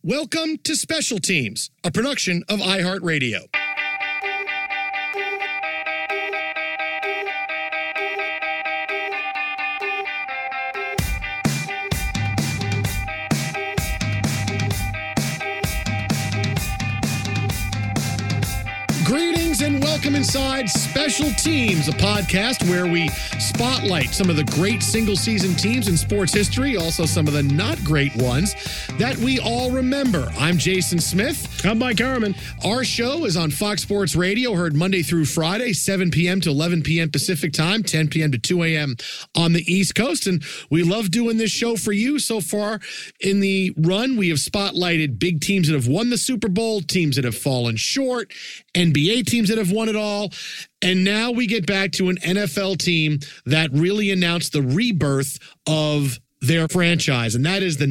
Welcome to Special Teams, a production of iHeartRadio. Greetings and welcome inside Special Teams, a podcast where we spotlight some of the great single-season teams in sports history, also some of the not great ones that we all remember. I'm Jason Smith. I'm Mike Harmon. Our show is on Fox Sports Radio, heard Monday through Friday, 7 p.m. to 11 p.m. Pacific Time, 10 p.m. to 2 a.m. on the East Coast. And we love doing this show for you. So far in the run, we have spotlighted big teams that have won the Super Bowl, teams that have fallen short, NBA teams that have won it all. And now we get back to an NFL team that really announced the rebirth of their franchise, and that is the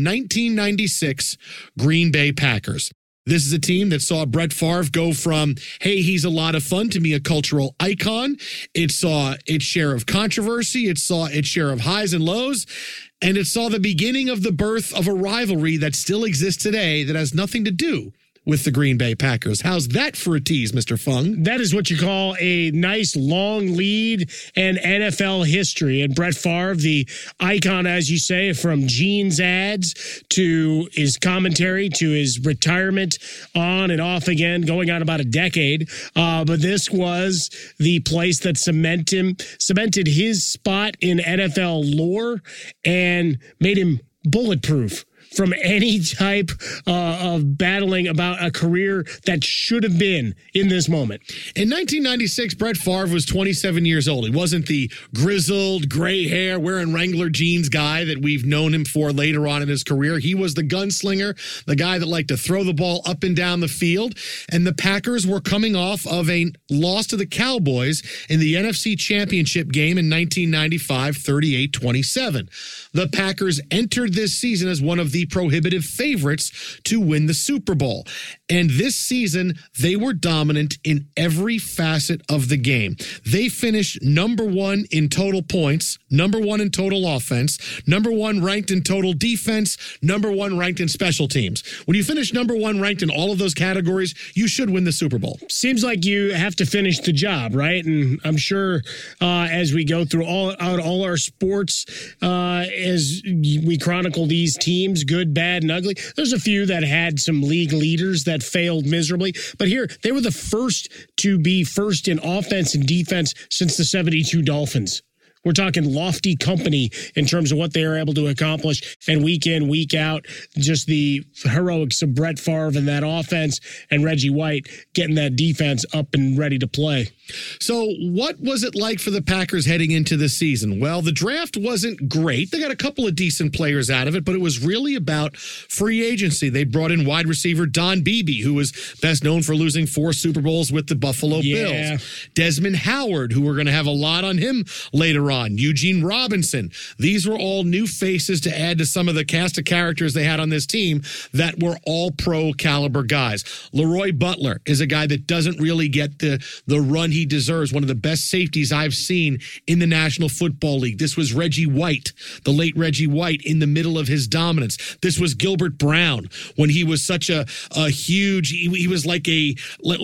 1996 Green Bay Packers. This is a team that saw Brett Favre go from, hey, he's a lot of fun, to be a cultural icon. It saw its share of controversy. It saw its share of highs and lows. And it saw the beginning of the birth of a rivalry that still exists today that has nothing to do with the Green Bay Packers. How's that for a tease, Mr. Fung? That is what you call a nice long lead in NFL history. And Brett Favre, the icon, as you say, from Gene's ads to his commentary to his retirement on and off again, going on about a decade. But this was the place that cemented his spot in NFL lore and made him bulletproof from any type of battling about a career that should have been in this moment. In 1996, Brett Favre was 27 years old. He wasn't the grizzled, gray hair, wearing Wrangler jeans guy that we've known him for later on in his career. He was the gunslinger, the guy that liked to throw the ball up and down the field. And the Packers were coming off of a loss to the Cowboys in the NFC Championship game in 1995, 38-27. The Packers entered this season as one of the prohibitive favorites to win the Super Bowl. And this season, they were dominant in every facet of the game. They finished number one in total points, number one in total offense, number one ranked in total defense, number one ranked in special teams. When you finish number one ranked in all of those categories, you should win the Super Bowl. Seems like you have to finish the job, right? And I'm sure as we go through all our sports, as we chronicle these teams, good, bad, and ugly, there's a few that had some league leaders that failed miserably. But here, they were the first to be first in offense and defense since the 72 Dolphins. We're talking lofty company in terms of what they are able to accomplish. And week in, week out, just the heroics of Brett Favre and that offense and Reggie White getting that defense up and ready to play. So what was it like for the Packers heading into the season? Well, the draft wasn't great. They got a couple of decent players out of it, but it was really about free agency. They brought in wide receiver Don Beebe, who was best known for losing 4 Super Bowls with the Buffalo Bills. Desmond Howard, who we're going to have a lot on him later on. Eugene Robinson. These were all new faces to add to some of the cast of characters they had on this team that were all pro caliber guys. Leroy Butler is a guy that doesn't really get the run he deserves. One of the best safeties I've seen in the National Football League. This was Reggie White, the late Reggie White, in the middle of his dominance. This was Gilbert Brown when he was such a huge, he was like an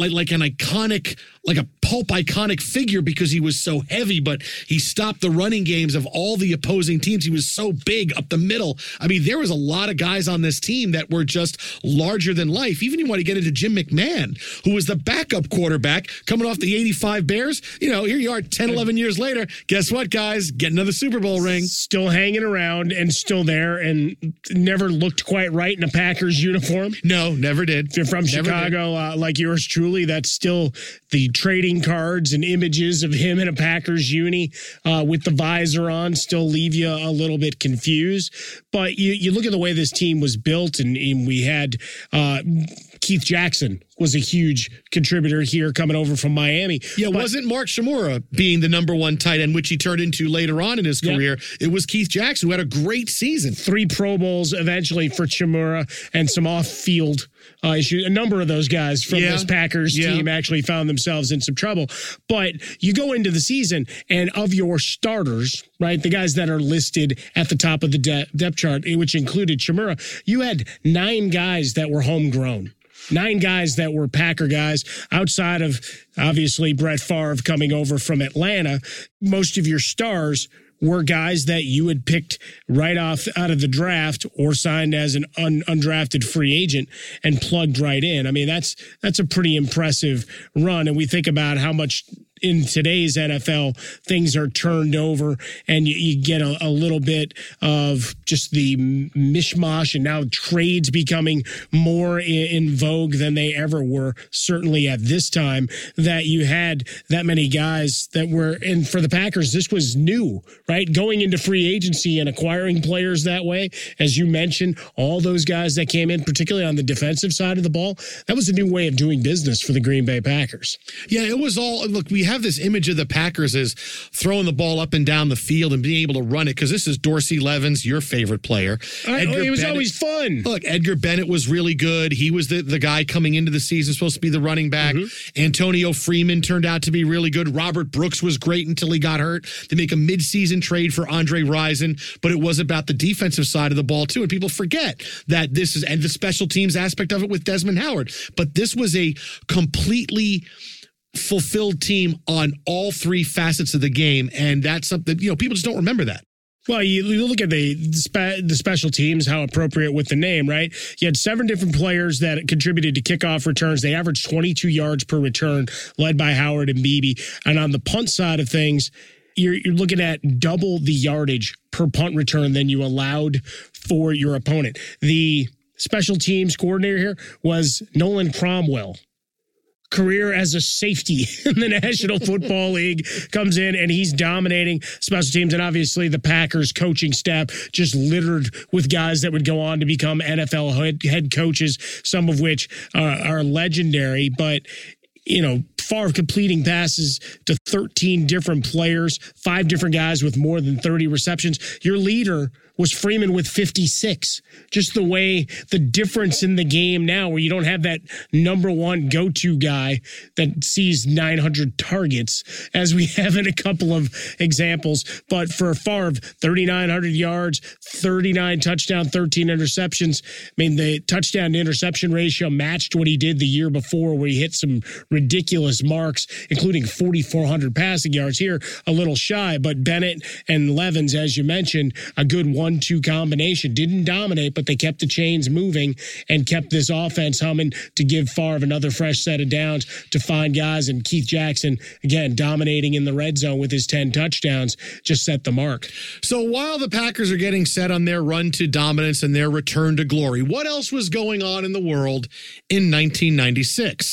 iconic, like a pulp iconic figure because he was so heavy, but he stopped the running games of all the opposing teams. He was so big up the middle. I mean, there was a lot of guys on this team that were just larger than life. Even you want to get into Jim McMahon, who was the backup quarterback coming off the 85 Bears. You know, here you are 10, 11 years later. Guess what, guys? Get another Super Bowl ring. Still hanging around and still there and never looked quite right in a Packers uniform. No, never did. If you're from Chicago, like yours truly, that's still the trading cards and images of him in a Packers uni with the visor on still leave you a little bit confused. But you look at the way this team was built, and we had Keith Jackson was a huge contributor here coming over from Miami. Yeah, wasn't Mark Shimura being the number one tight end, which he turned into later on in his career. It was Keith Jackson who had a great season. 3 Pro Bowls eventually for Shimura and some off-field issues. A number of those guys from this Packers team actually found themselves in some trouble. But you go into the season, and of your starters, right, the guys that are listed at the top of the depth chart, which included Shimura, you had 9 guys that were homegrown. 9 guys that were Packer guys outside of, obviously, Brett Favre coming over from Atlanta. Most of your stars were guys that you had picked right off out of the draft or signed as an undrafted free agent and plugged right in. I mean, that's a pretty impressive run. And we think about how much in today's NFL, things are turned over and you get a little bit of just the mishmash, and now trades becoming more in vogue than they ever were, certainly at this time, that you had that many guys that were, and for the Packers, this was new, right? Going into free agency and acquiring players that way, as you mentioned, all those guys that came in, particularly on the defensive side of the ball, that was a new way of doing business for the Green Bay Packers. Yeah, it was all, look, we have this image of the Packers as throwing the ball up and down the field and being able to run it, because this is Dorsey Levens, your favorite player. It was always fun. Look, Edgar Bennett was really good. He was the guy coming into the season, supposed to be the running back. Antonio Freeman turned out to be really good. Robert Brooks was great until he got hurt. They make a midseason trade for Andre Rison, but it was about the defensive side of the ball too, and people forget that this is, and the special teams aspect of it with Desmond Howard. But this was a completely fulfilled team on all 3 facets of the game, and that's something, people just don't remember that. Well, you look at the special teams, how appropriate with the name, right? You had 7 different players that contributed to kickoff returns. They averaged 22 yards per return, led by Howard and Beebe. And on the punt side of things, you're looking at double the yardage per punt return than you allowed for your opponent. The special teams coordinator here was Nolan Cromwell. Career as a safety in the National Football League, comes in and he's dominating special teams. And obviously the Packers coaching staff just littered with guys that would go on to become NFL head coaches, some of which are legendary. But Favre completing passes to 13 different players, 5 different guys with more than 30 receptions. Your leader was Freeman with 56. Just the way, the difference in the game now, where you don't have that number one go-to guy that sees 900 targets, as we have in a couple of examples. But for Favre, 3,900 yards, 39 touchdown, 13 interceptions. I mean, the touchdown to interception ratio matched what he did the year before, where he hit some ridiculous marks, including 4,400 passing yards. Here, a little shy, but Bennett and Levens, as you mentioned, a good 1-2 combination. Didn't dominate, but they kept the chains moving and kept this offense humming to give Favre another fresh set of downs to find guys. And Keith Jackson, again, dominating in the red zone with his 10 touchdowns, just set the mark. So while the Packers are getting set on their run to dominance and their return to glory, what else was going on in the world in 1996?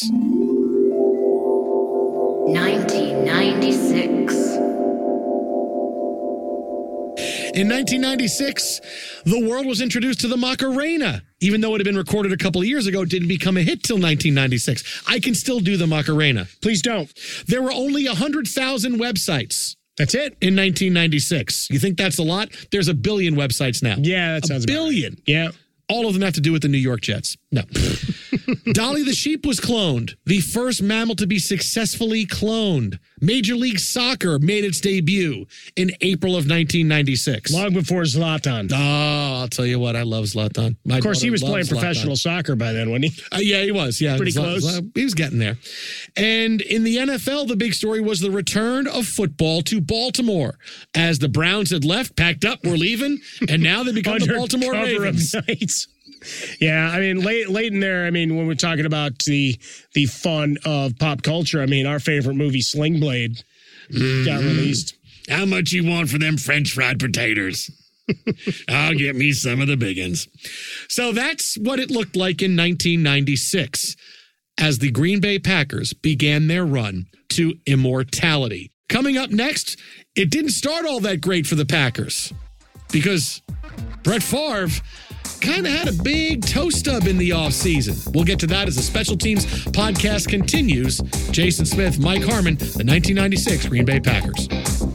1996. In 1996, the world was introduced to the Macarena. Even though it had been recorded a couple of years ago, it didn't become a hit till 1996. I can still do the Macarena. Please don't. There were only 100,000 websites. That's it? In 1996. You think that's a lot? There's a billion websites now. Yeah, that sounds a billion. Right. Yeah. All of them have to do with the New York Jets. No. Dolly the sheep was cloned. The first mammal to be successfully cloned. Major League Soccer made its debut in April of 1996. Long before Zlatan. Oh, I'll tell you what. I love Zlatan. Of course, he was playing professional soccer by then, wasn't he? Yeah, he was. Yeah, pretty close. He was getting there. And in the NFL, the big story was the return of football to Baltimore. As the Browns had left, packed up, were leaving, and now they become the Baltimore Ravens. Yeah, I mean, late in there, I mean, when we're talking about the fun of pop culture, I mean, our favorite movie, Sling Blade, got released. How much you want for them French fried potatoes? I'll get me some of the big ones. So that's what it looked like in 1996 as the Green Bay Packers began their run to immortality. Coming up next, it didn't start all that great for the Packers because Brett Favre kind of had a big toe stub in the offseason. We'll get to that as the Special Teams podcast continues. Jason Smith, Mike Harmon, the 1996 Green Bay Packers.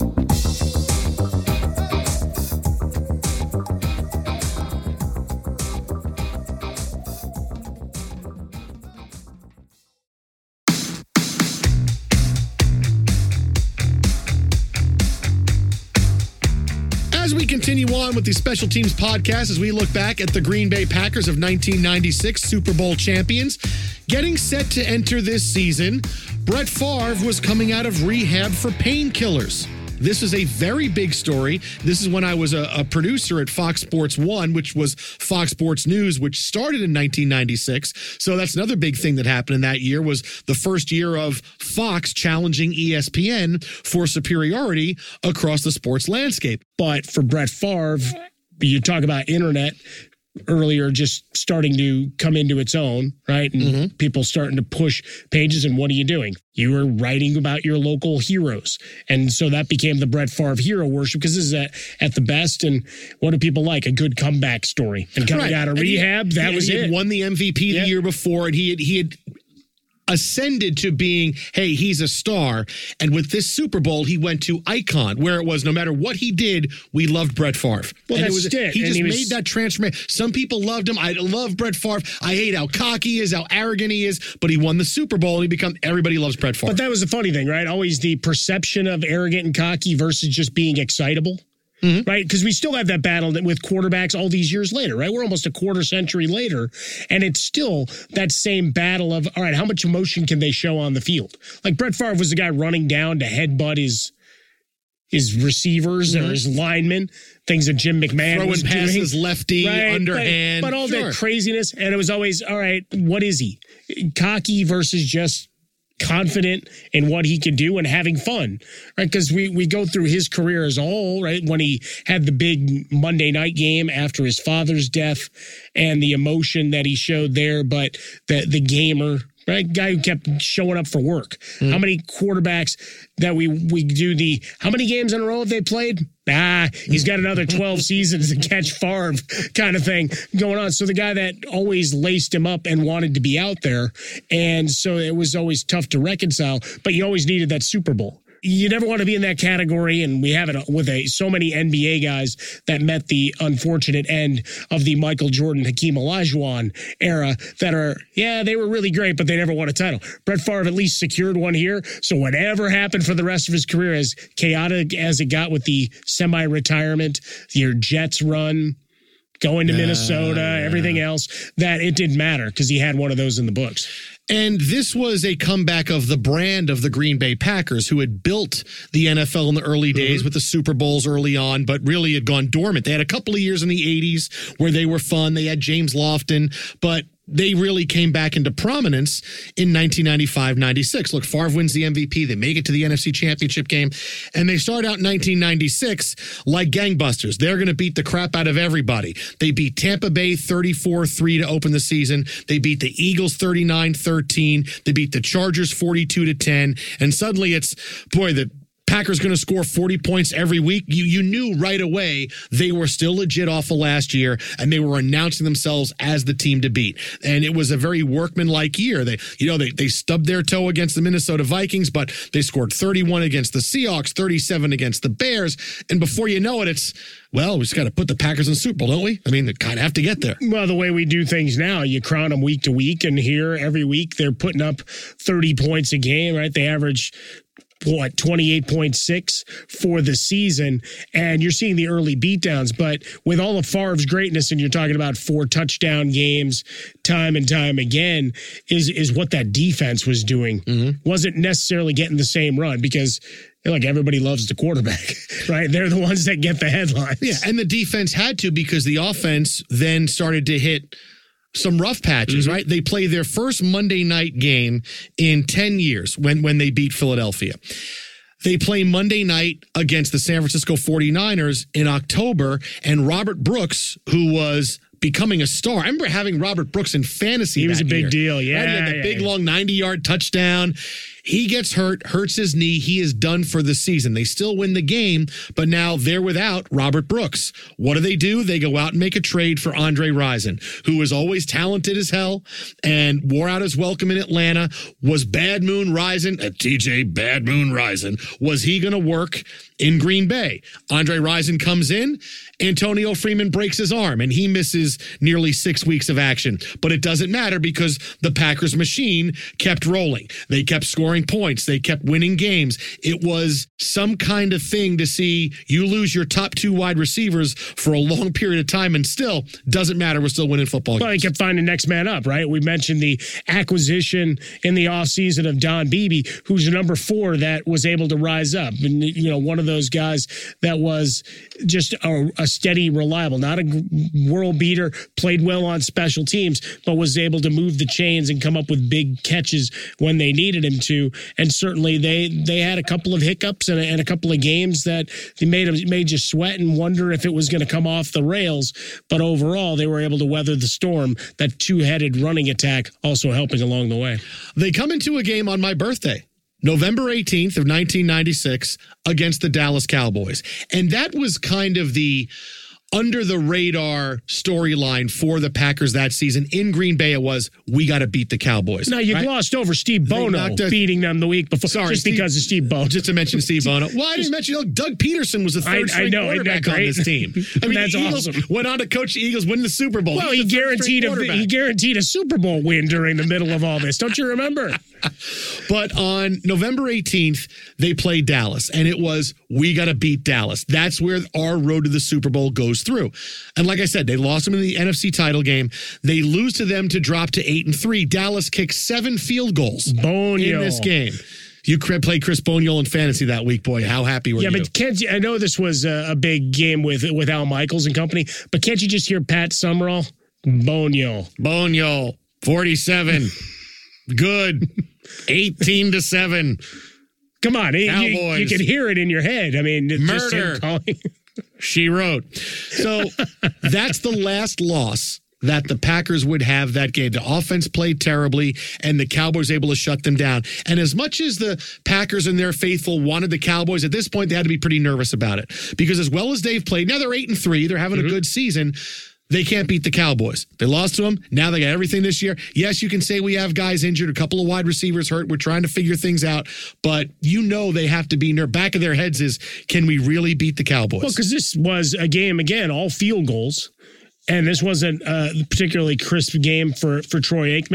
As we continue on with the Special Teams podcast, as we look back at the Green Bay Packers of 1996, Super Bowl champions, getting set to enter this season, Brett Favre was coming out of rehab for painkillers. This is a very big story. This is when I was a producer at Fox Sports 1, which was Fox Sports News, which started in 1996. So that's another big thing that happened in that year, was the first year of Fox challenging ESPN for superiority across the sports landscape. But for Brett Favre, you talk about internet earlier just starting to come into its own, right? And people starting to push pages. And what are you doing? You were writing about your local heroes. And so that became the Brett Favre hero worship, because this is at the best. And what do people like? A good comeback story. And coming out of rehab, that was it. He had won the MVP the year before, and he had ascended to being, hey, he's a star. And with this Super Bowl, he went to icon, where it was no matter what he did, we loved Brett Favre. Well, and that's it. He just made that transformation. Some people loved him. I love Brett Favre. I hate how cocky he is, how arrogant he is, but he won the Super Bowl and everybody loves Brett Favre. But that was the funny thing, right? Always the perception of arrogant and cocky versus just being excitable. Right? Because we still have that battle with quarterbacks all these years later, right? We're almost a quarter century later, and it's still that same battle of, all right, how much emotion can they show on the field? Like Brett Favre was the guy running down to headbutt his receivers or his linemen, things that Jim McMahon throwing was passes doing. lefty, underhand. But all that craziness, and it was always, all right, what is he? Cocky versus just confident in what he could do and having fun, right? Because we go through his career as a whole, right? When he had the big Monday night game after his father's death and the emotion that he showed there, but the gamer, right? Guy who kept showing up for work. How many quarterbacks that we do how many games in a row have they played? He's got another 12 seasons to catch Favre kind of thing going on. So the guy that always laced him up and wanted to be out there. And so it was always tough to reconcile, but you always needed that Super Bowl. You never want to be in that category, and we have it with so many NBA guys that met the unfortunate end of the Michael Jordan, Hakeem Olajuwon era that they were really great, but they never won a title. Brett Favre at least secured one here, so whatever happened for the rest of his career, as chaotic as it got with the semi-retirement, your Jets run, going to Minnesota, everything else, that it didn't matter because he had one of those in the books. And this was a comeback of the brand of the Green Bay Packers, who had built the NFL in the early days with the Super Bowls early on, but really had gone dormant. They had a couple of years in the 80s where they were fun. They had James Lofton, but they really came back into prominence in 1995-96. Look, Favre wins the MVP. They make it to the NFC Championship game, and they start out in 1996 like gangbusters. They're going to beat the crap out of everybody. They beat Tampa Bay 34-3 to open the season. They beat the Eagles 39-13. They beat the Chargers 42-10. And suddenly it's, the Packers going to score 40 points every week. You knew right away they were still legit off of last year, and they were announcing themselves as the team to beat. And it was a very workmanlike year. They stubbed their toe against the Minnesota Vikings, but they scored 31 against the Seahawks, 37 against the Bears. And before you know it, we just got to put the Packers in the Super Bowl, don't we? I mean, they kind of have to get there. Well, the way we do things now, you crown them week to week, and here every week they're putting up 30 points a game, right? They average 28.6 for the season, and you're seeing the early beatdowns. But with all of Favre's greatness, and you're talking about 4 touchdown games time and time again, is what that defense was doing. Wasn't necessarily getting the same run, because everybody loves the quarterback, right? They're the ones that get the headlines. Yeah, and the defense had to, because the offense then started to hit some rough patches, right? They play their first Monday night game in 10 years when they beat Philadelphia. They play Monday night against the San Francisco 49ers in October, and Robert Brooks, who was becoming a star. I remember having Robert Brooks in fantasy. He was a big year. deal, yeah. Right? He had that big, long 90-yard touchdown. He gets hurts his knee. He is done for the season. They still win the game, but now they're without Robert Brooks. What do? They go out and make a trade for Andre Rison, who was always talented as hell and wore out his welcome in Atlanta. Was Bad Moon Rison, TJ Bad Moon Rison, was he going to work in Green Bay? Andre Rison comes in. Antonio Freeman breaks his arm, and he misses nearly 6 weeks of action. But it doesn't matter because the Packers machine kept rolling. They kept scoring points. They kept winning games. It was some kind of thing to see you lose your top 2 wide receivers for a long period of time, and still doesn't matter. We're still winning football games. Well, he kept finding next man up, right? We mentioned the acquisition in the offseason of Don Beebe, who's number 4 that was able to rise up. And, one of those guys that was just a steady, reliable, not a world beater, played well on special teams, but was able to move the chains and come up with big catches when they needed him to. And certainly they had a couple of hiccups and a couple of games that they made you sweat and wonder if it was going to come off the rails. But overall, they were able to weather the storm. That 2-headed running attack also helping along the way. They come into a game on my birthday, November 18th of 1996, against the Dallas Cowboys. And that was kind of the under-the-radar storyline for the Packers that season. In Green Bay, it was, we got to beat the Cowboys. Now, you glossed over Steve Bono beating them the week before. Sorry, because of Steve Bono. Just to mention Steve Bono. Well, I didn't mention, Doug Peterson was the third-string quarterback on this team. I mean, that's the Eagles awesome. Went on to coach the Eagles, win the Super Bowl. Well, he guaranteed a Super Bowl win during the middle of all this. Don't you remember? But on November 18th, they played Dallas, and it was, we got to beat Dallas. That's where our road to the Super Bowl goes through. And like I said, they lost them in the NFC title game. They lose to them to drop to 8-3. Dallas kicked 7 field goals in this game. You played Chris Boniol in fantasy that week, boy. How happy were you? Yeah, but can't you, I know this was a big game with Al Michaels and company, but can't you just hear Pat Summerall? Boniol, 47. Good. 18-7. Come on, you can hear it in your head. I mean, murder. She wrote. So that's the last loss that the Packers would have that game. The offense played terribly, and the Cowboys able to shut them down. And as much as the Packers and their faithful wanted the Cowboys, at this point they had to be pretty nervous about it. Because as well as they've played, now they're 8-3, they're having a good season. They can't beat the Cowboys. They lost to them. Now they got everything this year. Yes, you can say we have guys injured, a couple of wide receivers hurt. We're trying to figure things out. But they have to be back of their heads is, can we really beat the Cowboys? Well, because this was a game, again, all field goals. And this wasn't a particularly crisp game for Troy Aikman,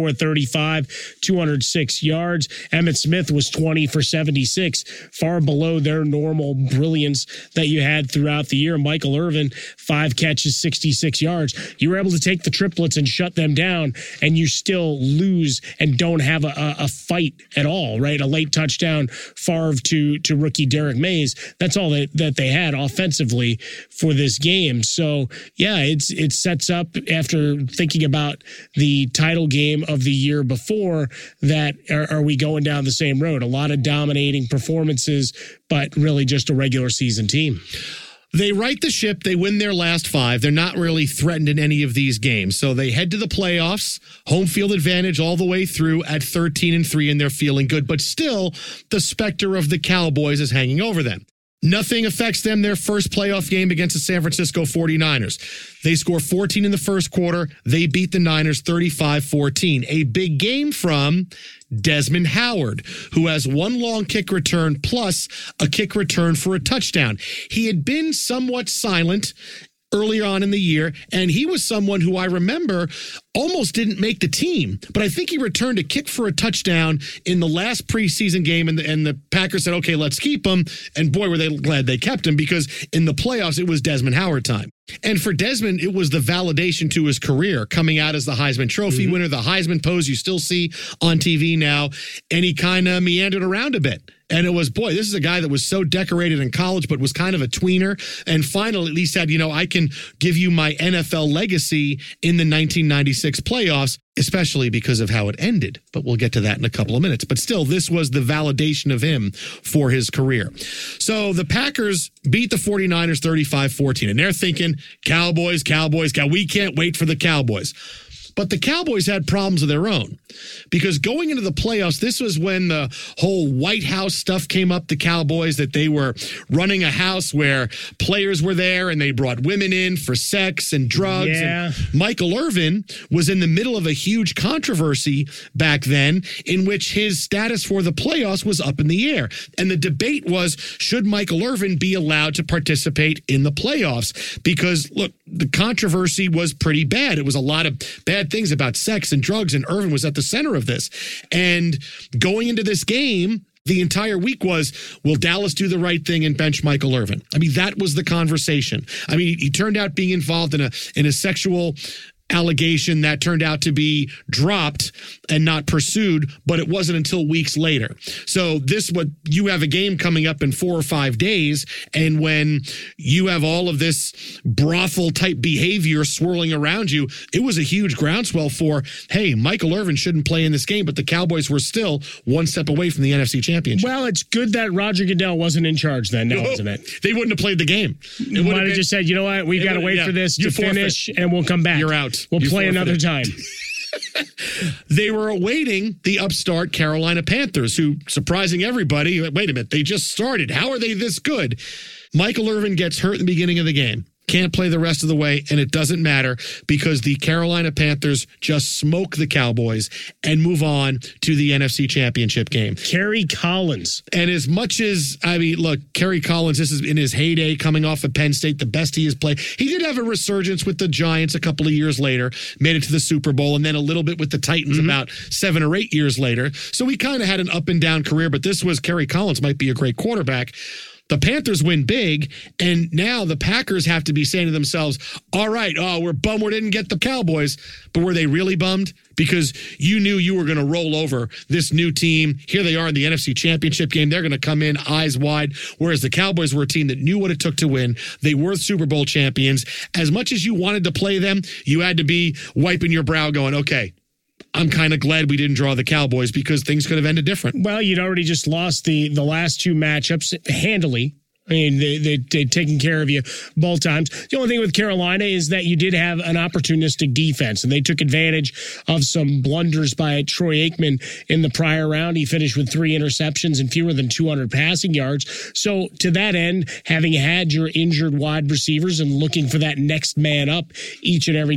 24-35, 206 yards. Emmitt Smith was 20 for 76, far below their normal brilliance that you had throughout the year. Michael Irvin, 5 catches, 66 yards. You were able to take the triplets and shut them down, and you still lose and don't have a fight at all, right? A late touchdown, Favre to rookie Derek Mays. That's all that they had offensively for this game. So, yeah, it sets up, after thinking about the title game of the year before, that are we going down the same road? A lot of dominating performances, but really just a regular season team. They right the ship. They win their last 5. They're not really threatened in any of these games. So they head to the playoffs, home field advantage all the way through at 13-3, and they're feeling good. But still, the specter of the Cowboys is hanging over them. Nothing affects them. Their first playoff game against the San Francisco 49ers. They score 14 in the first quarter. They beat the Niners 35-14. A big game from Desmond Howard, who has 1 long kick return plus a kick return for a touchdown. He had been somewhat silent earlier on in the year, and he was someone who I remember almost didn't make the team, but I think he returned a kick for a touchdown in the last preseason game, and the Packers said, okay, let's keep him, and boy, were they glad they kept him, because in the playoffs, it was Desmond Howard time. And for Desmond, it was the validation to his career, coming out as the Heisman Trophy winner, the Heisman pose you still see on TV now, and he kind of meandered around a bit. And it was, boy, this is a guy that was so decorated in college, but was kind of a tweener, and finally at least said, I can give you my NFL legacy in the 1996 2006 playoffs, especially because of how it ended. But we'll get to that in a couple of minutes. But still, this was the validation of him for his career. So the Packers beat the 49ers 35-14, and they're thinking, Cowboys, we can't wait for the Cowboys. But the Cowboys had problems of their own because going into the playoffs, this was when the whole White House stuff came up, the Cowboys, that they were running a house where players were there and they brought women in for sex and drugs. Yeah. And Michael Irvin was in the middle of a huge controversy back then in which his status for the playoffs was up in the air. And the debate was, should Michael Irvin be allowed to participate in the playoffs? Because, look, the controversy was pretty bad. It was a lot of bad things about sex and drugs, and Irvin was at the center of this. And going into this game, the entire week was, will Dallas do the right thing and bench Michael Irvin? I mean, that was the conversation. I mean, he turned out being involved in a sexual allegation that turned out to be dropped and not pursued, but it wasn't until weeks later. So you have a game coming up in 4 or 5 days, and when you have all of this brothel type behavior swirling around you, it was a huge groundswell for, hey, Michael Irvin shouldn't play in this game, but the Cowboys were still one step away from the NFC Championship. Well, it's good that Roger Goodell wasn't in charge then, now, isn't it? They wouldn't have played the game. They might have just said, you know what, we've got to wait for this to finish, and we'll come back. You're out. We'll play another time. They were awaiting the upstart Carolina Panthers, who, surprising everybody, wait a minute, they just started. How are they this good? Michael Irvin gets hurt in the beginning of the game. Can't play the rest of the way, and it doesn't matter because the Carolina Panthers just smoke the Cowboys and move on to the NFC Championship game. Kerry Collins. And as much as, I mean, look, Kerry Collins, this is in his heyday coming off of Penn State, the best he has played. He did have a resurgence with the Giants a couple of years later, made it to the Super Bowl, and then a little bit with the Titans about 7 or 8 years later. So he kind of had an up and down career, but this was Kerry Collins might be a great quarterback. The Panthers win big, and now the Packers have to be saying to themselves, all right, we're bummed we didn't get the Cowboys, but were they really bummed? Because you knew you were going to roll over this new team. Here they are in the NFC Championship game. They're going to come in eyes wide, whereas the Cowboys were a team that knew what it took to win. They were Super Bowl champions. As much as you wanted to play them, you had to be wiping your brow going, okay, I'm kind of glad we didn't draw the Cowboys because things could have ended different. Well, you'd already just lost the last 2 matchups handily. I mean, they'd taken care of you both times. The only thing with Carolina is that you did have an opportunistic defense, and they took advantage of some blunders by Troy Aikman in the prior round. He finished with 3 interceptions and fewer than 200 passing yards. So to that end, having had your injured wide receivers and looking for that next man up each and every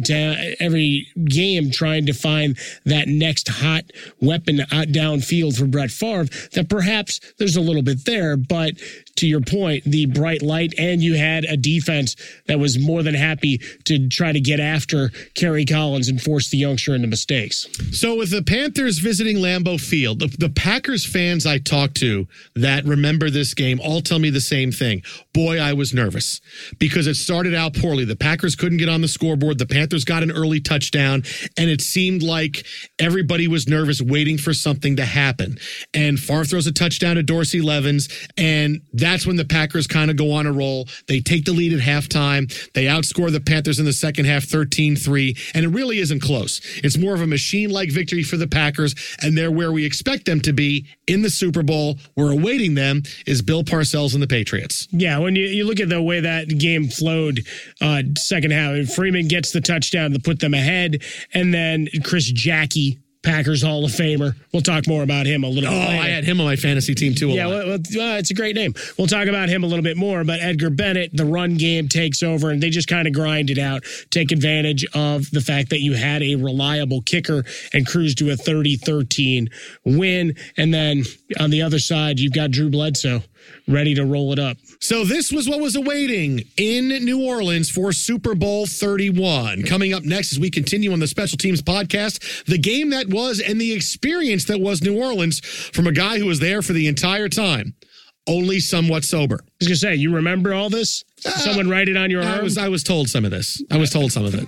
game, trying to find that next hot weapon out downfield for Brett Favre, that perhaps there's a little bit there, but to your point, the bright light, and you had a defense that was more than happy to try to get after Kerry Collins and force the youngster into mistakes. So with the Panthers visiting Lambeau Field, the Packers fans I talked to that remember this game all tell me the same thing. Boy, I was nervous because it started out poorly. The Packers couldn't get on the scoreboard. The Panthers got an early touchdown, and it seemed like everybody was nervous waiting for something to happen. And Favre throws a touchdown to Dorsey Levens, and that's when the Packers kind of go on a roll. They take the lead at halftime. They outscore the Panthers in the second half 13-3, and it really isn't close. It's more of a machine-like victory for the Packers, and they're where we expect them to be in the Super Bowl. We're awaiting them is Bill Parcells and the Patriots. Yeah, when you look at the way that game flowed second half, Freeman gets the touchdown to put them ahead, and then Chris Jackie, Packers Hall of Famer. We'll talk more about him a little bit later. I had him on my fantasy team too. It's a great name. We'll talk about him a little bit more, but Edgar Bennett, the run game takes over, and they just kind of grind it out, take advantage of the fact that you had a reliable kicker and cruise to a 30-13 win. And then on the other side, you've got Drew Bledsoe ready to roll it up. So this was what was awaiting in New Orleans for Super Bowl 31. Coming up next as we continue on the Special Teams podcast, the game that was and the experience that was New Orleans from a guy who was there for the entire time, only somewhat sober. I was going to say, you remember all this? Someone write it on your arm? I was told some of this. I was told some of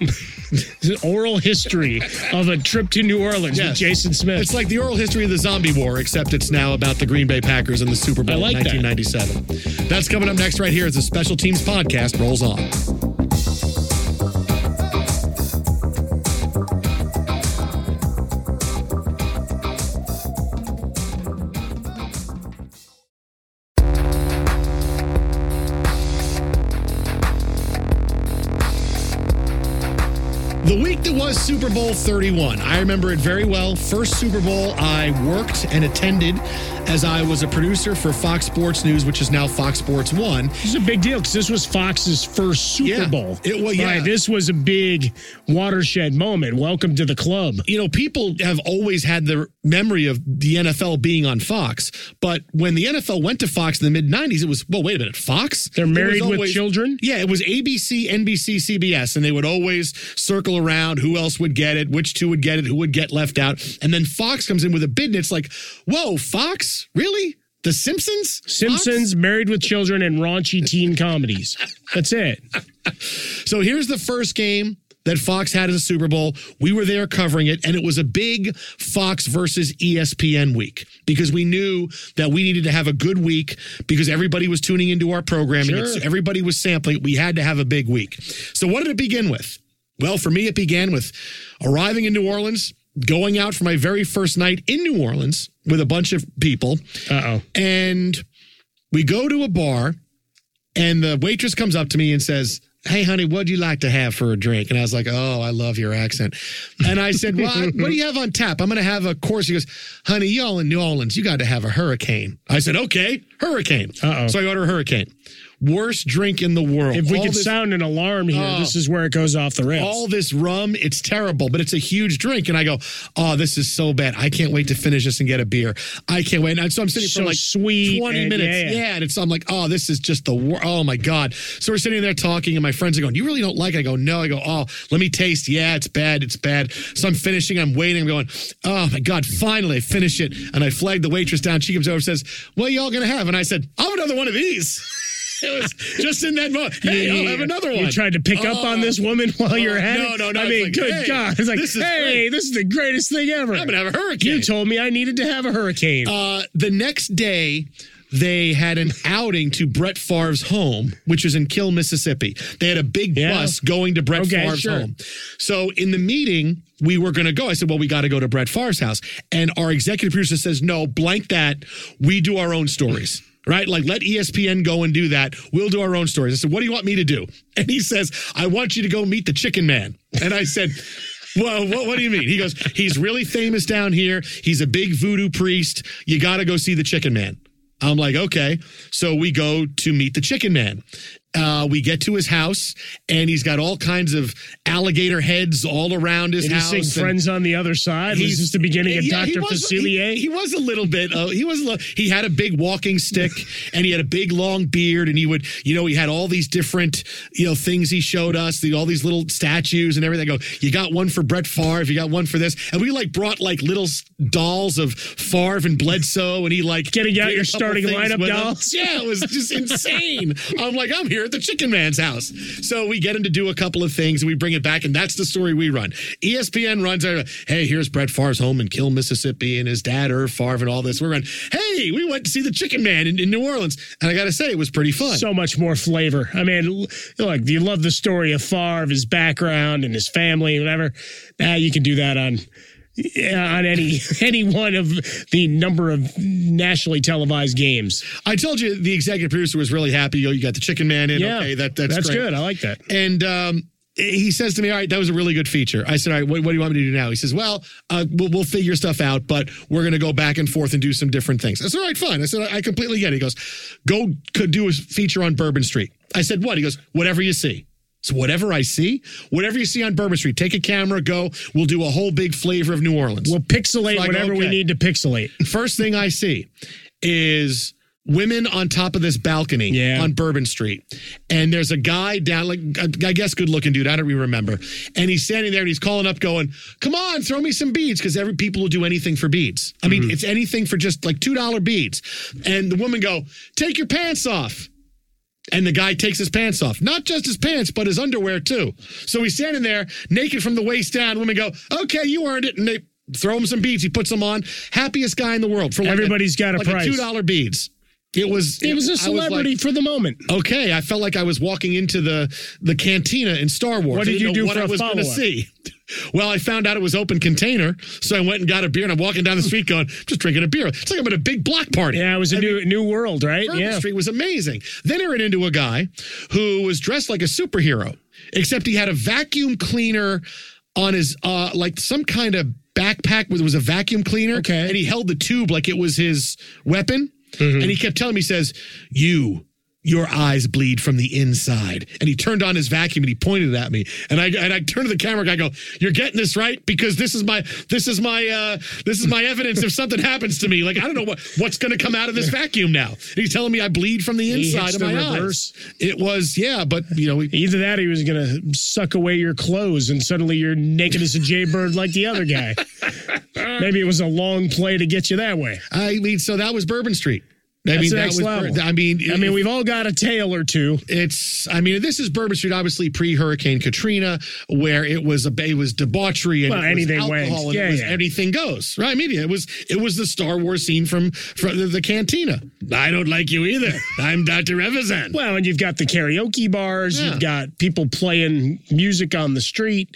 it. Oral history of a trip to New Orleans with Jason Smith. It's like the oral history of the zombie war, except it's now about the Green Bay Packers and the Super Bowl in 1997. That's coming up next right here as the Special Teams podcast rolls on. was Super Bowl 31. I remember it very well. First Super Bowl I worked and attended as I was a producer for Fox Sports News, which is now Fox Sports 1. This is a big deal because this was Fox's first Super Bowl. It was, yeah. Right, this was a big watershed moment. Welcome to the club. You know, people have always had the memory of the NFL being on Fox, but when the NFL went to Fox in the mid-90s, it was, well, wait a minute, Fox? They're married with children? Yeah, it was ABC, NBC, CBS, and they would always circle around who else would get it, which two would get it, who would get left out. And then Fox comes in with a bid, and it's like, whoa, Fox? Really? The Simpsons? Simpsons, Fox? Married with Children, and raunchy teen comedies. That's it. So here's the first game that Fox had as a Super Bowl. We were there covering it, and it was a big Fox versus ESPN week because we knew that we needed to have a good week because everybody was tuning into our programming. Sure. Everybody was sampling. We had to have a big week. So what did it begin with? Well, for me, it began with arriving in New Orleans, going out for my very first night in New Orleans with a bunch of people. And we go to a bar, and the waitress comes up to me and says, "Hey, honey, what'd you like to have for a drink?" And I was like, "Oh, I love your accent." And I said, "Well, what do you have on tap?" "I'm going to have a course." He goes, "Honey, y'all in New Orleans, you got to have a hurricane." I said, "Okay, hurricane." So I order a hurricane. Worst drink in the world. If we could sound an alarm here, this is where it goes off the rails. All this rum, it's terrible, but it's a huge drink. And I go, "Oh, this is so bad. I can't wait to finish this and get a beer. I can't wait." And so I'm sitting for like sweet 20 minutes. Yeah. And I'm like, "Oh, this is just the worst. Oh, my God." So we're sitting there talking, and my friends are going, "You really don't like it?" I go, "No." I go, "Oh, let me taste." "Yeah, it's bad. It's bad." So I'm finishing. I'm waiting. I'm going, "Oh, my God, finally I finish it." And I flag the waitress down. She comes over and says, "What are y'all going to have?" And I said, "I'll have another one of these." It was just in that moment. "Hey, I'll have another one." You tried to pick up on this woman while you're at it? No. I mean, like, good God. It's like, this is the greatest thing ever. I'm going to have a hurricane. You told me I needed to have a hurricane. The next day, they had an outing to Brett Favre's home, which is in Kill, Mississippi. They had a big bus going to Brett Favre's home. So in the meeting, we were going to go. I said, "Well, we got to go to Brett Favre's house." And our executive producer says, "No, blank that. We do our own stories." Right? Like, let ESPN go and do that. We'll do our own stories. I said, "What do you want me to do?" And he says, "I want you to go meet the Chicken Man." And I said, "Well, what do you mean?" He goes, "He's really famous down here. He's a big voodoo priest. You got to go see the Chicken Man." I'm like, "Okay." So we go to meet the Chicken Man. We get to his house, and he's got all kinds of alligator heads all around his house. Did he sing Friends on the Other Side? Was this the beginning of Dr. Facilier? He was a little bit. He had a big walking stick, and he had a big long beard, and he would, he had all these different, things he showed us, all these little statues and everything. I go, "You got one for Brett Favre, you got one for this." And we brought little dolls of Favre and Bledsoe, and he getting out your starting lineup dolls. Yeah, it was just insane. I'm like, I'm here at the Chicken Man's house. So we get him to do a couple of things, and we bring it back, and that's the story we run. ESPN runs, "Hey, here's Brett Favre's home in Kill, Mississippi, and his dad, Irv Favre, and all this." We're running, "Hey, we went to see the Chicken Man in New Orleans." And I got to say, it was pretty fun. So much more flavor. I mean, look, you love the story of Favre, his background, and his family, whatever. You can do that on any one of the number of nationally televised games. I told you the executive producer was really happy. You got the Chicken Man in. Yeah, okay, that's great. Good. I like that. And he says to me, "All right, that was a really good feature." I said, "All right, what do you want me to do now?" He says, "Well, we'll figure stuff out, but we're going to go back and forth and do some different things." I said, "All right, fine." I said, "I completely get it." He goes, could do a feature on Bourbon Street." I said, "What?" He goes, "Whatever you see." So whatever I see, whatever you see on Bourbon Street, take a camera, go. We'll do a whole big flavor of New Orleans. We'll pixelate whatever we need to pixelate. First thing I see is women on top of this balcony on Bourbon Street. And there's a guy down, I guess good-looking dude, I don't even remember. And he's standing there and he's calling up going, "Come on, throw me some beads," because people will do anything for beads. I mean, it's anything for just $2 beads. And the woman go, "Take your pants off." And the guy takes his pants off. Not just his pants, but his underwear, too. So he's standing there, naked from the waist down. Women go, "Okay, you earned it." And they throw him some beads. He puts them on. Happiest guy in the world. For everybody's got a price. $2 beads. It was a celebrity for the moment. Okay, I felt like I was walking into the cantina in Star Wars. What did you do what for I was a going to follow-up? see? Well, I found out it was open container, so I went and got a beer, and I'm walking down the street going, "Just drinking a beer." It's like I'm at a big block party. Yeah, it was a new world, right? Bourbon Street was amazing. Then I ran into a guy who was dressed like a superhero, except he had a vacuum cleaner on his like some kind of backpack where there was a vacuum cleaner. Okay. And he held the tube like it was his weapon. And he kept telling me, he says, your eyes bleed from the inside. And he turned on his vacuum and he pointed it at me. And I turned to the camera and I go, you're getting this right? Because this is my evidence if something happens to me. Like, I don't know what's going to come out of this vacuum now. And he's telling me I bleed from the inside of my eyes. It was, but either that or he was going to suck away your clothes and suddenly you're naked as a jaybird like the other guy. Maybe it was a long play to get you that way. I mean, so that was Bourbon Street. That's next level. I mean, we've all got a tale or two. This is Bourbon Street, obviously pre-Hurricane Katrina, where it was debauchery and anything alcohol went. And anything goes. Right? I mean, it was the Star Wars scene from the cantina. I don't like you either. I'm Dr. Evazan. Well, and you've got the karaoke bars. Yeah. You've got people playing music on the street.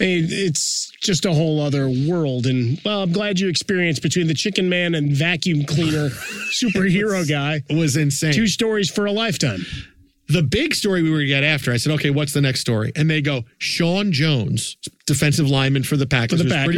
It's just a whole other world. And I'm glad you experienced between the Chicken Man and vacuum cleaner superhero guy. It was insane. 2 stories for a lifetime. The big story we were going to get after, I said, okay, what's the next story? And they go, Sean Jones, defensive lineman for the Packers,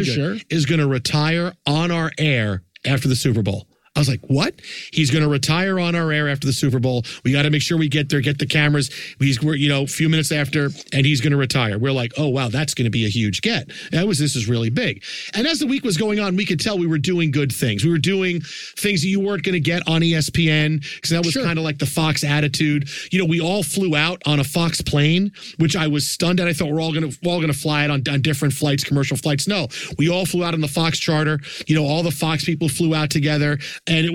is going to retire on our air after the Super Bowl. I was like, what? He's going to retire on our air after the Super Bowl. We got to make sure we get there, get the cameras. We're a few minutes after, and he's going to retire. We're like, oh, wow, that's going to be a huge get. This is really big. And as the week was going on, we could tell we were doing good things. We were doing things that you weren't going to get on ESPN, because that was kind of like the Fox attitude. We all flew out on a Fox plane, which I was stunned at. I thought we're all going to fly it on different flights, commercial flights. No, we all flew out on the Fox charter. All the Fox people flew out together. And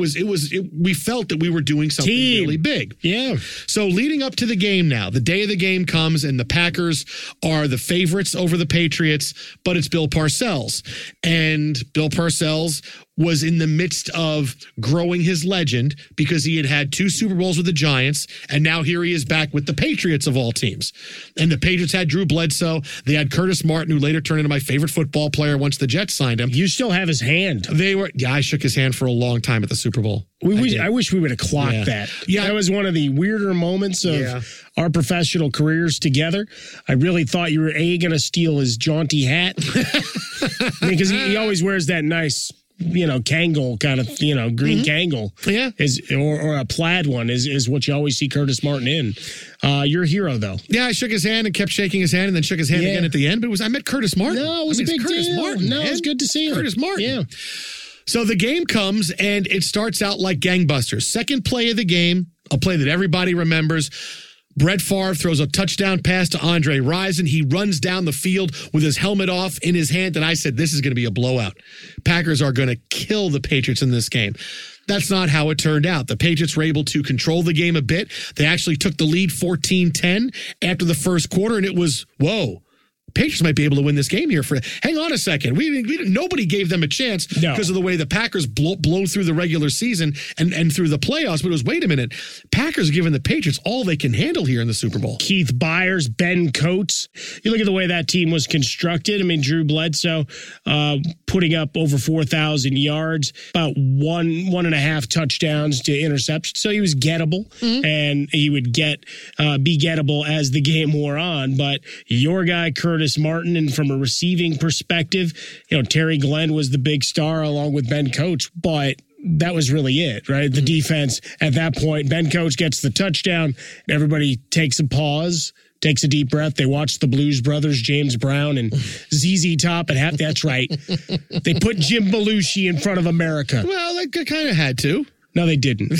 we felt that we were doing something really big. Yeah. So leading up to the game now, the day of the game comes and the Packers are the favorites over the Patriots, but it's Bill Parcells. And Bill Parcells was in the midst of growing his legend because he had had 2 Super Bowls with the Giants, and now here he is back with the Patriots of all teams. And the Patriots had Drew Bledsoe. They had Curtis Martin, who later turned into my favorite football player once the Jets signed him. You still have his hand. I shook his hand for a long time at the Super Bowl. I wish we would have clocked that. Yeah. That was one of the weirder moments of our professional careers together. I really thought you were going to steal his jaunty hat. Because he always wears that nice, Kangol kind of, green Kangol. Yeah. Or a plaid one is what you always see Curtis Martin in. You're a hero, though. Yeah, I shook his hand and kept shaking his hand and then shook his hand again at the end. But I met Curtis Martin. No, it was a big Curtis deal. Martin, no, it was good to see him. Curtis Martin. Yeah. So the game comes and it starts out like gangbusters. Second play of the game, a play that everybody remembers. Brett Favre throws a touchdown pass to Andre Rison. He runs down the field with his helmet off in his hand. And I said, this is going to be a blowout. Packers are going to kill the Patriots in this game. That's not how it turned out. The Patriots were able to control the game a bit. They actually took the lead 14-10 after the first quarter. And it was, whoa. Patriots might be able to win this game here. Hang on a second. Nobody gave them a chance because of the way the Packers blow through the regular season and through the playoffs. But it was, wait a minute, Packers are giving the Patriots all they can handle here in the Super Bowl. Keith Byers, Ben Coates. You look at the way that team was constructed. I mean, Drew Bledsoe putting up over 4,000 yards, about one and a half touchdowns to interceptions. So he was gettable, and he would be gettable as the game wore on. But your guy, Curtis Martin, and from a receiving perspective, Terry Glenn was the big star along with Ben Coates, but that was really it, right? The defense at that point, Ben Coates gets the touchdown. Everybody takes a pause, takes a deep breath. They watch the Blues Brothers, James Brown and ZZ Top at half. That's right. They put Jim Belushi in front of America. Well, they kind of had to. No, they didn't.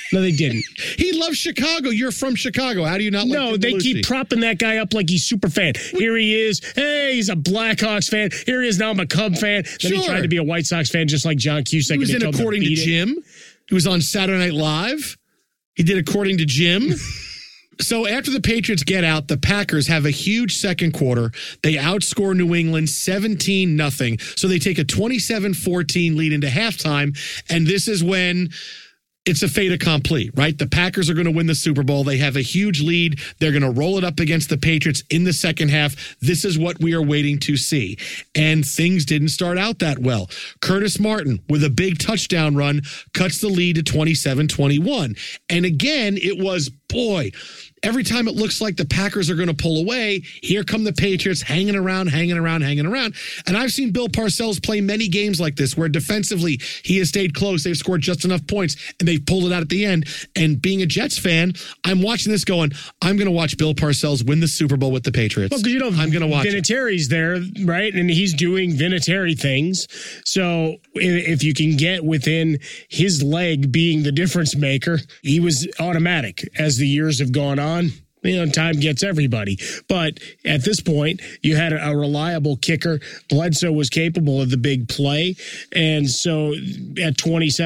He loves Chicago. You're from Chicago. How do you not like No, they keep propping that guy up like he's super fan. Here he is. Hey, he's a Blackhawks fan. Here he is now. I'm a Cub fan. Then he tried to be a White Sox fan just like John Cusack. He was in According to Jim. He was on Saturday Night Live. He did According to Jim. So after the Patriots get out, the Packers have a huge second quarter. They outscore New England 17-0. So they take a 27-14 lead into halftime. And this is when it's a fait accompli, right? The Packers are going to win the Super Bowl. They have a huge lead. They're going to roll it up against the Patriots in the second half. This is what we are waiting to see. And things didn't start out that well. Curtis Martin, with a big touchdown run, cuts the lead to 27-21. And again, it was boy, every time it looks like the Packers are going to pull away, here come the Patriots hanging around. And I've seen Bill Parcells play many games like this where defensively he has stayed close. They've scored just enough points and they've pulled it out at the end. And being a Jets fan, I'm watching this going, I'm going to watch Bill Parcells win the Super Bowl with the Patriots. Well, because I'm going to watch Vinatieri's there, right? And he's doing Vinatieri things. So if you can get within his leg being the difference maker, he was automatic as the years have gone on. Time gets everybody. But at this point, you had a reliable kicker. Bledsoe was capable of the big play. And so at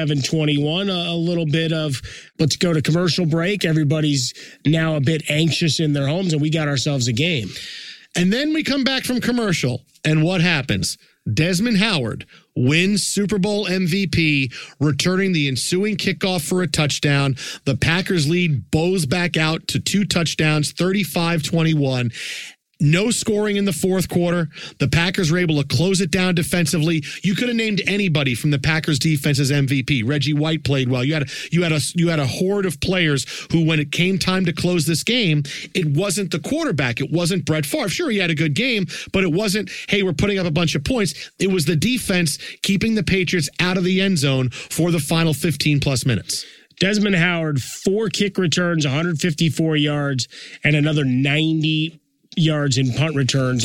27-21, a little bit of let's go to commercial break. Everybody's now a bit anxious in their homes, and we got ourselves a game. And then we come back from commercial, and what happens? Desmond Howard wins Super Bowl MVP, returning the ensuing kickoff for a touchdown. The Packers lead bows back out to 2 touchdowns, 35-21. No scoring in the fourth quarter. The Packers were able to close it down defensively. You could have named anybody from the Packers defense as MVP. Reggie White played well. You had a horde of players who, when it came time to close this game, it wasn't the quarterback. It wasn't Brett Favre. Sure, he had a good game, but it wasn't, hey, we're putting up a bunch of points. It was the defense keeping the Patriots out of the end zone for the final 15-plus minutes. Desmond Howard, 4 kick returns, 154 yards, and another 90 yards in punt returns.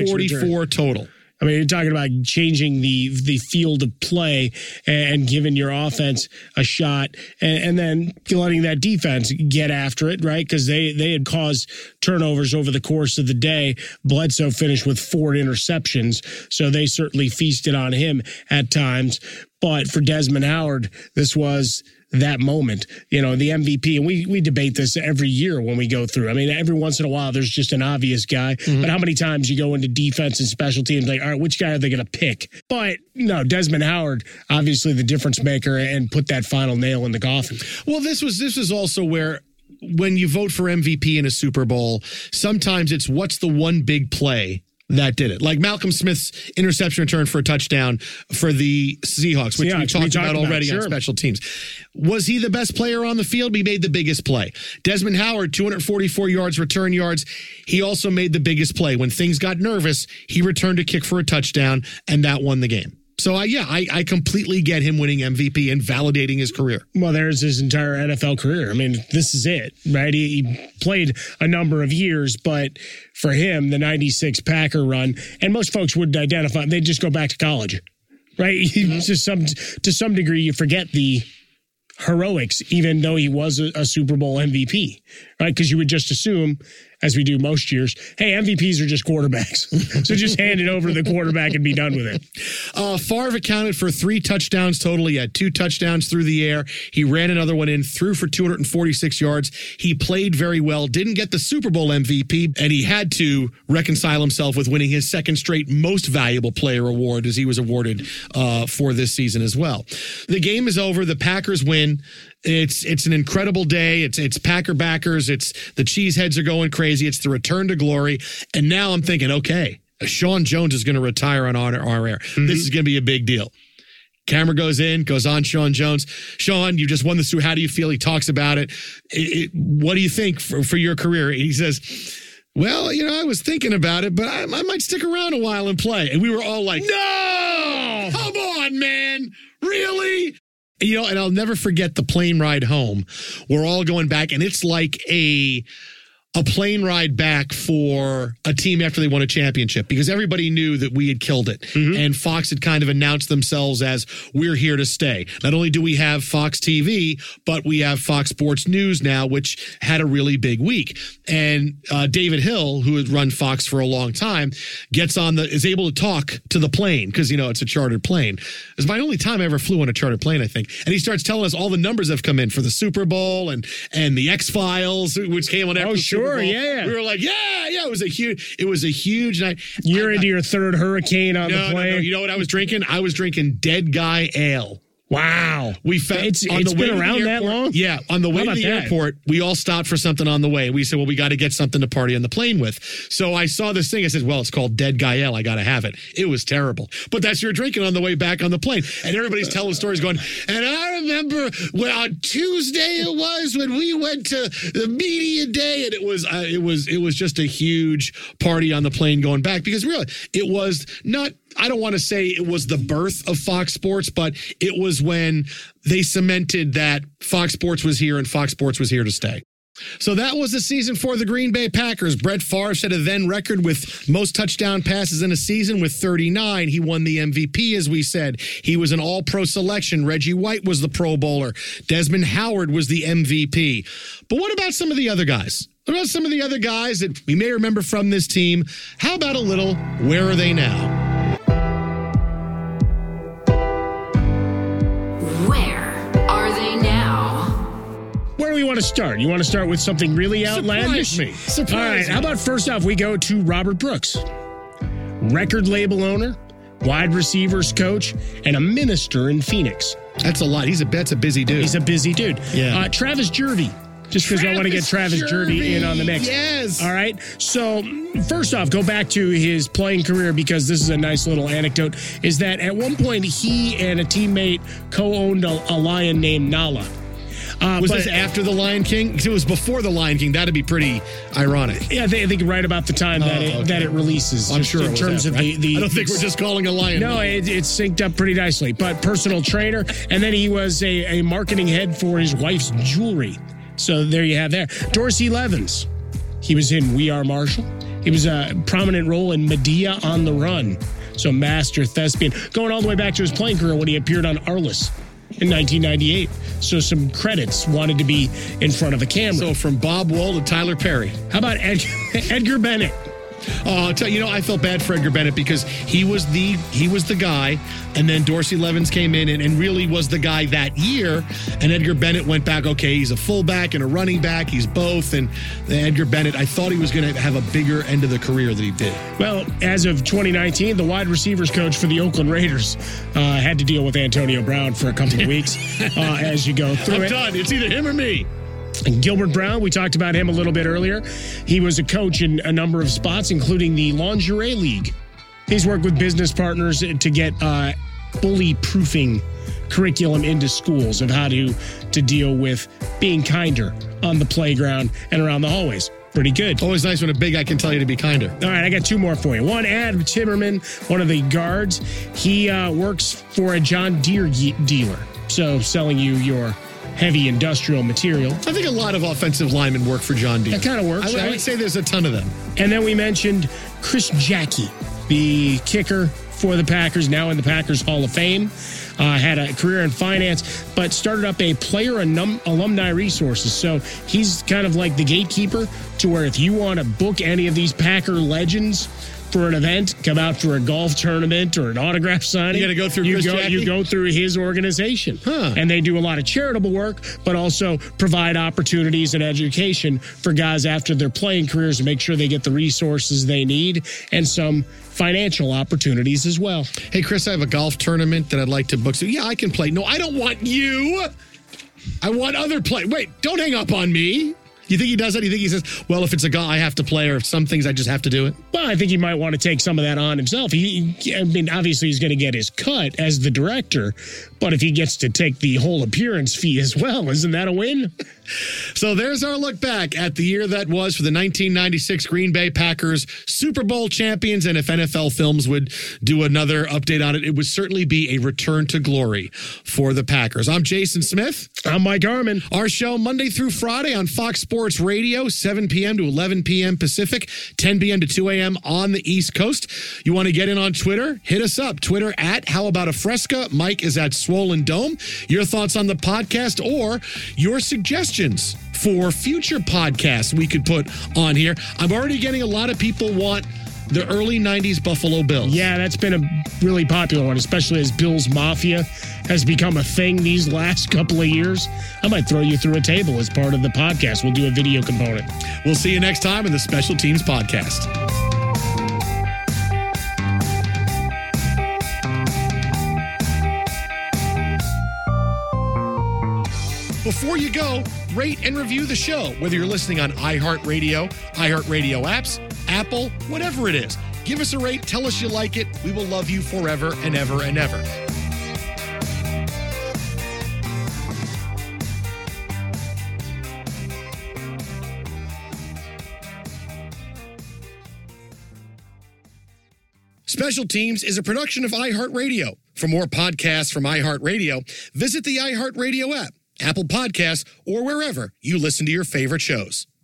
244 total. I mean, you're talking about changing the field of play and giving your offense a shot and then letting that defense get after it, right? Because they had caused turnovers over the course of the day. Bledsoe finished with 4 interceptions, so they certainly feasted on him at times. But for Desmond Howard, this was that moment, the MVP. And we debate this every year when we go through. I mean, every once in a while, there's just an obvious guy. Mm-hmm. But how many times you go into defense and special teams, like, all right, which guy are they going to pick? But no, Desmond Howard, obviously the difference maker and put that final nail in the coffin. Well, this was also where, when you vote for MVP in a Super Bowl, sometimes it's what's the one big play that did it. Like Malcolm Smith's interception return for a touchdown for the Seahawks, which we talked about already on special teams. Was he the best player on the field? He made the biggest play. Desmond Howard, 244 yards, return yards. He also made the biggest play. When things got nervous, he returned a kick for a touchdown, and that won the game. So, I completely get him winning MVP and validating his career. Well, there's his entire NFL career. I mean, this is it, right? He played a number of years, but for him, the 96 Packer run, and most folks would identify, they'd just go back to college, right? Mm-hmm. To some degree, you forget the heroics, even though he was a Super Bowl MVP, right? Because you would just assume, as we do most years, hey, MVPs are just quarterbacks. So just hand it over to the quarterback and be done with it. Favre accounted for 3 touchdowns total. He had 2 touchdowns through the air. He ran another one in, threw for 246 yards. He played very well, didn't get the Super Bowl MVP, and he had to reconcile himself with winning his second straight most valuable player award, as he was awarded for this season as well. The game is over. The Packers win. It's an incredible day. It's Packer backers. It's the cheeseheads are going crazy. It's the return to glory. And now I'm thinking, okay, Sean Jones is going to retire on our air. Mm-hmm. This is going to be a big deal. Camera goes on Sean Jones. Sean, you just won the Super Bowl. How do you feel? He talks about it. What do you think for your career? He says, well, I was thinking about it, but I might stick around a while and play. And we were all like, no, come on, man. Really? And I'll never forget the plane ride home. We're all going back, and it's like a plane ride back for a team after they won a championship, because everybody knew that we had killed it. Mm-hmm. And Fox had kind of announced themselves as, we're here to stay. Not only do we have Fox TV, but we have Fox Sports News now, which had a really big week. And David Hill, who had run Fox for a long time, is able to talk to the plane, because, it's a chartered plane. It's my only time I ever flew on a chartered plane, I think. And he starts telling us all the numbers that have come in for the Super Bowl and the X-Files, which came on after the Super Bowl. Yeah. We were like, it was a huge night. You're into your third hurricane on the plane. No. You know what I was drinking? I was drinking Dead Guy Ale. Wow. We found it's been around that long? Yeah. On the way to the airport, we all stopped for something on the way. We said, well, we got to get something to party on the plane with. So I saw this thing. I said, well, it's called Dead Guy L. I got to have it. It was terrible. But that's your drinking on the way back on the plane. And everybody's telling stories going, and I remember on Tuesday it was when we went to the media day, and it was just a huge party on the plane going back, because really it was not, I don't want to say it was the birth of Fox Sports, but it was when they cemented that Fox Sports was here and Fox Sports was here to stay. So that was the season for the Green Bay Packers. Brett Favre set a then record with most touchdown passes in a season with 39. He won the MVP, as we said. He was an all-pro selection. Reggie White was the Pro Bowler. Desmond Howard was the MVP. But what about some of the other guys? What about some of the other guys that we may remember from this team? How about a little, where are they now? Where do we want to start? You want to start with something really outlandish? Surprise me. All right, how about first off, we go to Robert Brooks, record label owner, wide receivers coach, and a minister in Phoenix. That's a lot. That's a busy dude. He's a busy dude. Yeah. Travis Jervey. Just because I want to get Travis Jervey in on the mix. Yes. All right. So, first off, go back to his playing career, because this is a nice little anecdote, is that at one point he and a teammate co-owned a lion named Nala. Was this after The Lion King? Because it was before The Lion King. That'd be pretty ironic. Yeah, I think right about the time that it releases. I'm sure in terms of the I don't think we're just calling a lion. No, it's synced up pretty nicely. But personal trainer, and then he was a marketing head for his wife's jewelry. So there you have that. Dorsey Levens. He was in We Are Marshall. He was a prominent role in Medea on the Run. So master thespian. Going all the way back to his playing career when he appeared on Arliss in 1998. So some credits wanted to be in front of a camera. So from Bob Wool to Tyler Perry. How about Edgar Bennett? I felt bad for Edgar Bennett, because he was the guy, and then Dorsey Levens came in and really was the guy that year, and Edgar Bennett went back, okay, he's a fullback and a running back, he's both, and Edgar Bennett, I thought he was going to have a bigger end of the career than he did. Well, as of 2019, the wide receivers coach for the Oakland Raiders had to deal with Antonio Brown for a couple of weeks as you go through I'm done. It's either him or me. And Gilbert Brown, we talked about him a little bit earlier. He was a coach in a number of spots, including the Lingerie League. He's worked with business partners to get bully-proofing curriculum into schools of how to deal with being kinder on the playground and around the hallways. Pretty good. Always nice when a big guy can tell you to be kinder. All right, I got two more for you. One, Ad Timmerman, one of the guards. He works for a John Deere dealer, so selling you your heavy industrial material. I think a lot of offensive linemen work for John Deere. That kind of works, I would say there's a ton of them. And then we mentioned Chris Jackie, the kicker for the Packers, now in the Packers Hall of Fame. Had a career in finance, but started up a player alumni resources. So he's kind of like the gatekeeper to where if you want to book any of these Packer legends for an event, come out for a golf tournament or an autograph signing, you got to go through you go through his organization. And they do a lot of charitable work, but also provide opportunities and education for guys after their playing careers to make sure they get the resources they need and some financial opportunities as well. Hey, Chris, I have a golf tournament that I'd like to book. So, yeah, I can play. No, I don't want you. I want other play. Wait, don't hang up on me. You think he does that? You think he says, well, if it's a guy I have to play, or some things I just have to do it? Well, I think he might want to take some of that on himself. Obviously, he's going to get his cut as the director, but if he gets to take the whole appearance fee as well, isn't that a win? So there's our look back at the year that was for the 1996 Green Bay Packers, Super Bowl champions. And if NFL Films would do another update on it, it would certainly be a return to glory for the Packers. I'm Jason Smith. I'm Mike Harmon. Our show Monday through Friday on Fox Sports Radio, 7 p.m. to 11 p.m. Pacific, 10 p.m. to 2 a.m. on the East Coast. You want to get in on Twitter? Hit us up. Twitter at How About a Fresca. Mike is at Swollen Dome. Your thoughts on the podcast or your suggestions for future podcasts we could put on here. I'm already getting a lot of people want the early 90s Buffalo Bills. Yeah, that's been a really popular one, especially as Bills Mafia has become a thing these last couple of years. I might throw you through a table as part of the podcast. We'll do a video component. We'll see you next time in the Special Teams Podcast. Before you go, rate and review the show, whether you're listening on iHeartRadio, iHeartRadio apps, Apple, whatever it is. Give us a rate. Tell us you like it. We will love you forever and ever and ever. Special Teams is a production of iHeartRadio. For more podcasts from iHeartRadio, visit the iHeartRadio app, Apple Podcasts, or wherever you listen to your favorite shows.